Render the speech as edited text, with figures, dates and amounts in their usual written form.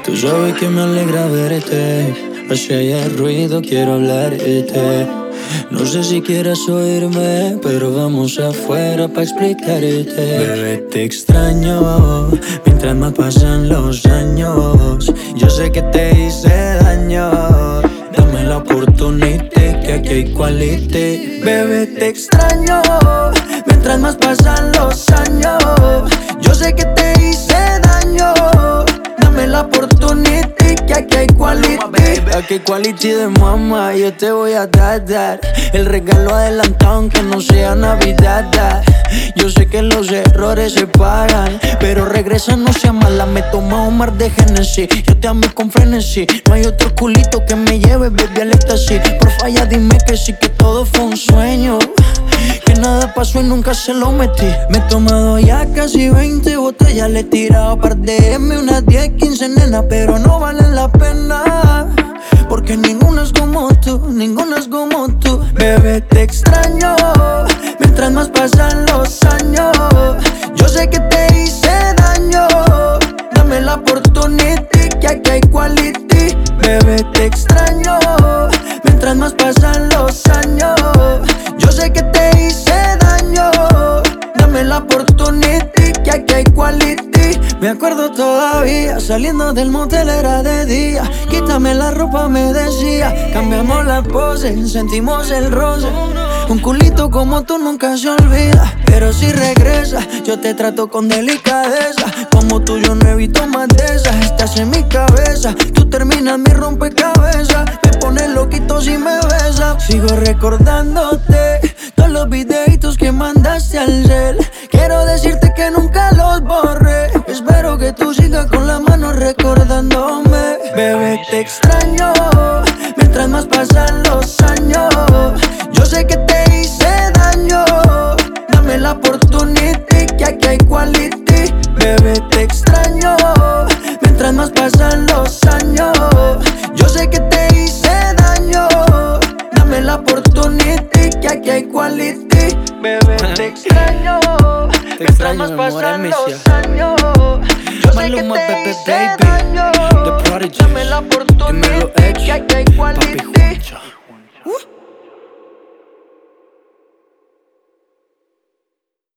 Tú sabes que me alegra verte. Hacia allá ruido, quiero hablarte. No sé si quieras oírme, pero vamos afuera pa' explicarte. Bebé, te extraño mientras más pasan los años. Yo sé que te hice daño. Dame la oportunidad, que aquí hay quality. Bebé, te extraño mientras más pasan los años. Yo sé que te hice daño. Dame la oportunidad, que aquí hay quality. Aquí hay quality de mamá, yo te voy a dar el regalo adelantado aunque no sea Navidad. Yo sé que los errores se pagan, pero regresa, no sea mala. Me toma un mar de Genesis, yo te amo con frenesí. No hay otro culito que me lleve, baby, al éxtasis. Porfa, ya dime que sí, que todo fue un sueño, que nada pasó y nunca se lo metí. Me he tomado ya casi 20 botellas, le he tirado par de M, unas 10, 15 nenas, pero no valen la pena, porque ninguna es como tú, ninguna es como tú. Bebé, te extraño mientras más pasan los años. Yo sé que te hice daño. Dame la oportunidad, que aquí hay quality. Bebé, te extraño mientras más pasan los años. Yo sé que te hice daño. Dame la oportunidad, que aquí hay quality. Me acuerdo todavía, saliendo del motel era de día. Quítame la ropa, me decía. Cambiamos la pose, sentimos el roce. Un culito como tú nunca se olvida, pero si regresa, yo te trato con delicadeza. Como tú yo no evito más de esas. Estás en mi cabeza, tú terminas mi rompecabezas. Me pones loquito si me besas. Sigo recordándote todos los videitos que mandaste al cel. Quiero decirte que nunca los borré. Espero que tú sigas con la mano recordándome. Bebé, te extraño mientras más pasan los años. Yo sé que te hice daño. Dame la oportunidad, que aquí hay quality. Bebé, te extraño mientras más pasan los años. Yo sé que te hice daño. Dame la oportunidad, que aquí hay quality. Bebé, te extraño mientras más pasan los años. Yo sé que te hice daño. Dame la oportunidad, que aquí hay quality.